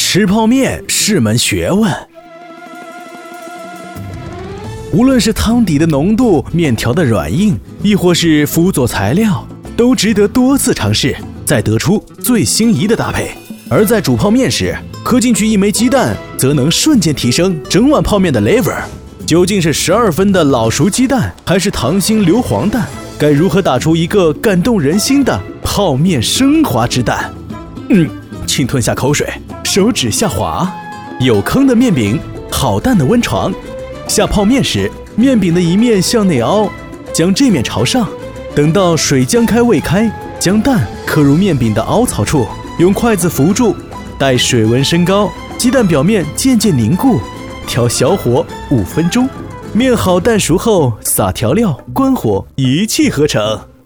吃泡面是门学问，无论是汤底的浓度、面条的软硬，亦或是辅佐材料，都值得多次尝试，再得出最心仪的搭配。而在煮泡面时，磕进去一枚鸡蛋，则能瞬间提升整碗泡面的 level。究竟是12分的老熟鸡蛋，还是溏心硫磺蛋？该如何打出一个感动人心的泡面升华之蛋？轻吞下口水，手指下滑。有坑的面饼，好蛋的温床。下泡面时，面饼的一面向内凹，将这面朝上，等到水将开未开，将蛋刻入面饼的凹槽处，用筷子扶住，待水温升高，鸡蛋表面渐渐凝固，调小火5分钟。面好蛋熟后，撒调料，关火，一气呵成。